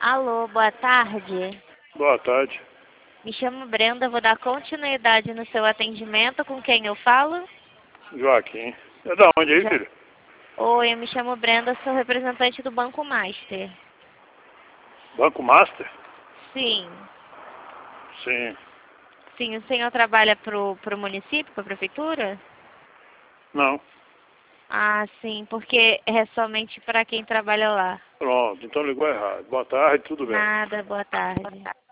Alô, boa tarde. Boa tarde. Me chamo Brenda, vou dar continuidade no seu atendimento. Com quem eu falo? Joaquim. É da onde aí, filho? Oi, eu me chamo Brenda, sou representante do Banco Master. Banco Master? Sim. Sim. Sim, o senhor trabalha pro município, pra prefeitura? Não. Ah, sim, porque é somente para quem trabalha lá. Pronto, então ligou errado. Boa tarde, tudo bem. Nada, boa tarde.